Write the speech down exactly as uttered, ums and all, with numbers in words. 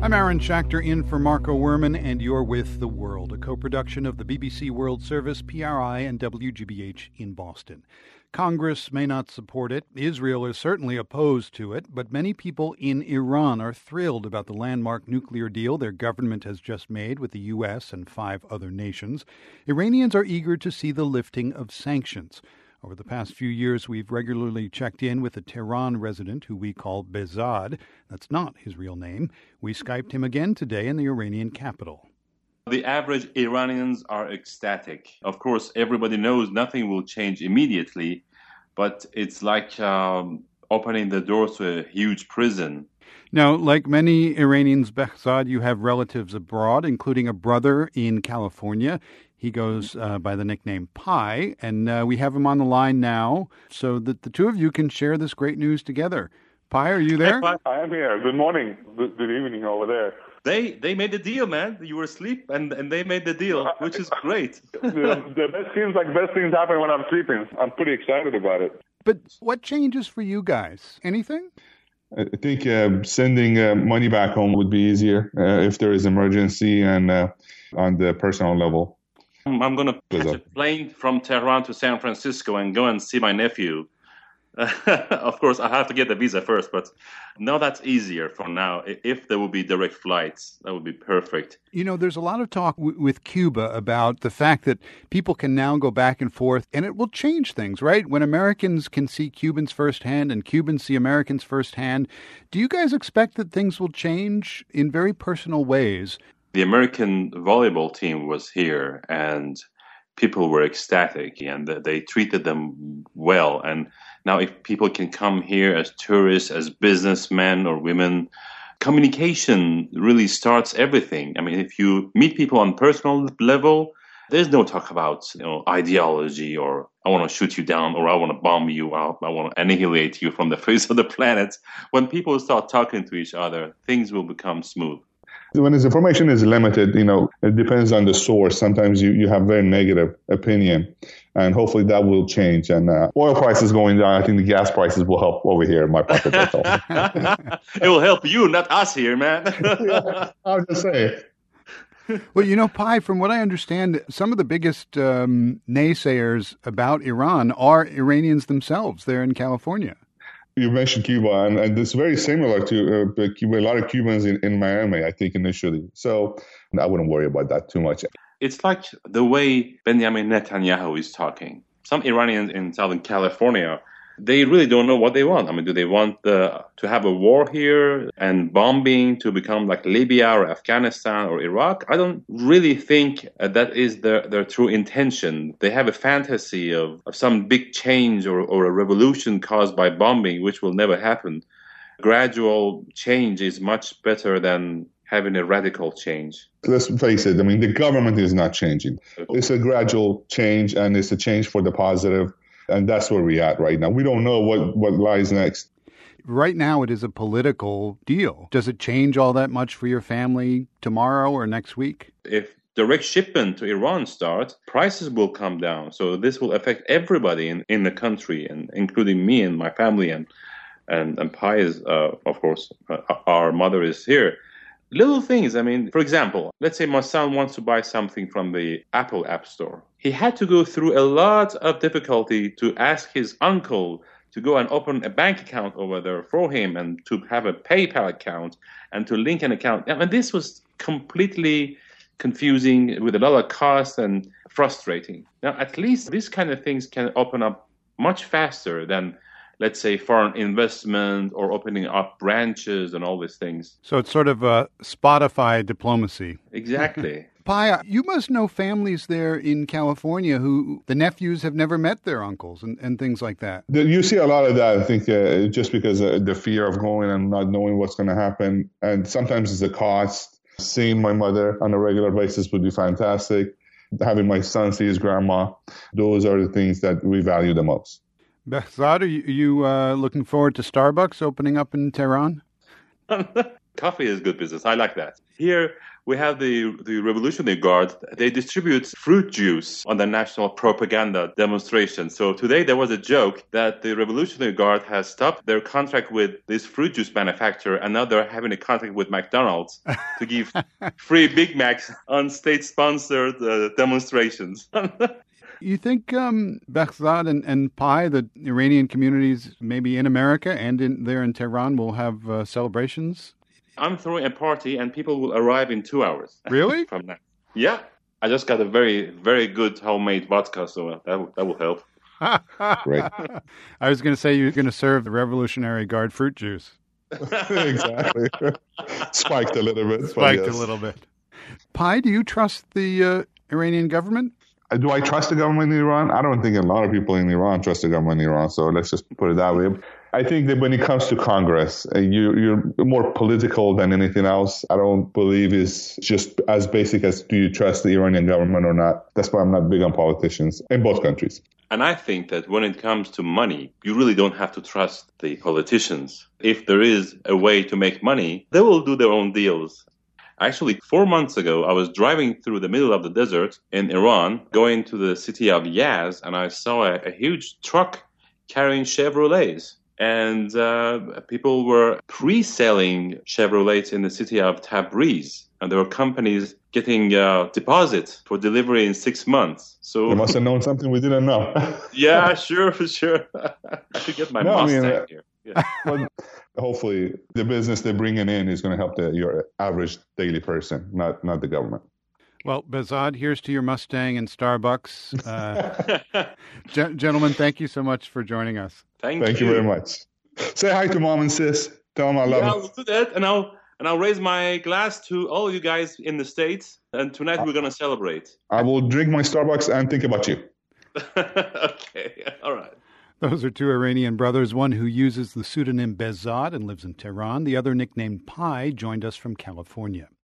I'm Aaron Schachter in for Marco Werman, and you're with The World, a co-production of the B B C World Service, P R I, and W G B H in Boston. Congress may not support it. Israel is certainly opposed to it, but many people in Iran are thrilled about the landmark nuclear deal their government has just made with the U S and five other nations. Iranians are eager to see the lifting of sanctions. Over the past few years, we've regularly checked in with a Tehran resident who we call Behzad. That's not his real name. We Skyped him again today in the Iranian capital. The average Iranians are ecstatic. Of course, everybody knows nothing will change immediately, but it's like um, opening the doors to a huge prison. Now, like many Iranians, Behzad, you have relatives abroad, including a brother in California. He goes uh, by the nickname Pi, and uh, we have him on the line now so that the two of you can share this great news together. Pi, are you there? I am here. Good morning. Good, good evening over there. They they made the deal, man. You were asleep, and, and they made the deal, which is great. the, the best seems like best things happen when I'm sleeping. I'm pretty excited about it. But what changes for you guys? Anything? I think uh, sending uh, money back home would be easier uh, if there is emergency and uh, on the personal level. I'm going to catch a plane from Tehran to San Francisco and go and see my nephew. Of course, I have to get the visa first, but now that's easier for now. If there will be direct flights, that would be perfect. You know, there's a lot of talk w- with Cuba about the fact that people can now go back and forth, and it will change things, right? When Americans can see Cubans firsthand and Cubans see Americans firsthand, do you guys expect that things will change in very personal ways? The American volleyball team was here, and people were ecstatic, and they treated them well. And now if people can come here as tourists, as businessmen or women, communication really starts everything. I mean, if you meet people on personal level, there's no talk about, you know, ideology or I want to shoot you down or I want to bomb you out, I want to annihilate you from the face of the planet. When people start talking to each other, things will become smooth. When this information is limited, you know, it depends on the source. Sometimes you, you have very negative opinion, and hopefully that will change. And uh, oil prices going down, I think the gas prices will help over here in my pocket. It will help you, not us here, man. Yeah, I'll just say. Well, you know, Pi, from what I understand, some of the biggest um, naysayers about Iran are Iranians themselves there in California. You mentioned Cuba, and, and it's very similar to uh, Cuba. A lot of Cubans in, in Miami, I think, initially. So I wouldn't worry about that too much. It's like the way Benjamin Netanyahu is talking. Some Iranians in Southern California, they really don't know what they want. I mean, do they want the, to have a war here and bombing to become like Libya or Afghanistan or Iraq? I don't really think that is their, their true intention. They have a fantasy of, of some big change or, or a revolution caused by bombing, which will never happen. Gradual change is much better than having a radical change. Let's face it, I mean, the government is not changing. It's a gradual change, and it's a change for the positive. And that's where we're at right now. We don't know what, what lies next. Right now, it is a political deal. Does it change all that much for your family tomorrow or next week? If direct shipment to Iran starts, prices will come down. So this will affect everybody in, in the country, and including me and my family. And and, and Pi is, uh, of course, uh, our mother is here. Little things. I mean, for example, let's say my son wants to buy something from the Apple App Store. He had to go through a lot of difficulty to ask his uncle to go and open a bank account over there for him and to have a PayPal account and to link an account. I mean, this was completely confusing with a lot of cost and frustrating. Now, at least these kind of things can open up much faster than, let's say, foreign investment or opening up branches and all these things. So it's sort of a Spotify diplomacy. Exactly. Pi, you must know families there in California who the nephews have never met their uncles and, and things like that. You see a lot of that, I think, uh, just because of the fear of going and not knowing what's going to happen. And sometimes it's a cost. Seeing my mother on a regular basis would be fantastic. Having my son see his grandma, those are the things that we value the most. Behzad, are you, are you uh, looking forward to Starbucks opening up in Tehran? Coffee is good business. I like that. Here we have the, the Revolutionary Guard. They distribute fruit juice on the national propaganda demonstration. So today there was a joke that the Revolutionary Guard has stopped their contract with this fruit juice manufacturer, and now they're having a contract with McDonald's to give free Big Macs on state-sponsored uh, demonstrations. You think, um, Behzad and, and Pi, the Iranian communities maybe in America and in there in Tehran will have uh, celebrations? I'm throwing a party and people will arrive in two hours. Really? From now. Yeah. I just got a very, very good homemade vodka, so that, that will help. Great. I was going to say you're going to serve the Revolutionary Guard fruit juice. Exactly. Spiked a little bit. Spiked yes. a little bit. Pi, do you trust the uh, Iranian government? Do I trust the government in Iran? I don't think a lot of people in Iran trust the government in Iran, so let's just put it that way. I think that when it comes to Congress, uh, you, you're more political than anything else. I don't believe it's just as basic as do you trust the Iranian government or not. That's why I'm not big on politicians in both countries. And I think that when it comes to money, you really don't have to trust the politicians. If there is a way to make money, they will do their own deals. Actually, four months ago, I was driving through the middle of the desert in Iran, going to the city of Yazd, and I saw a, a huge truck carrying Chevrolets. And uh, people were pre-selling Chevrolets in the city of Tabriz. And there were companies getting uh, deposits for delivery in six months. So they must have known something we didn't know. Yeah, sure, for sure. I should get my no, Mustang I mean, uh, here. Yeah. Well, hopefully, the business they're bringing in is going to help the, your average daily person, not not the government. Well, Behzad, here's to your Mustang and Starbucks. Uh, ge- gentlemen, thank you so much for joining us. Thank, Thank you. you very much. Say hi to mom and sis. Tell them I love Yeah, them. I'll do that, and I'll and I'll raise my glass to all you guys in the States. And tonight we're gonna celebrate. I will drink my Starbucks and think about you. Okay, all right. Those are two Iranian brothers, one who uses the pseudonym Behzad and lives in Tehran. The other, nicknamed Pi, joined us from California.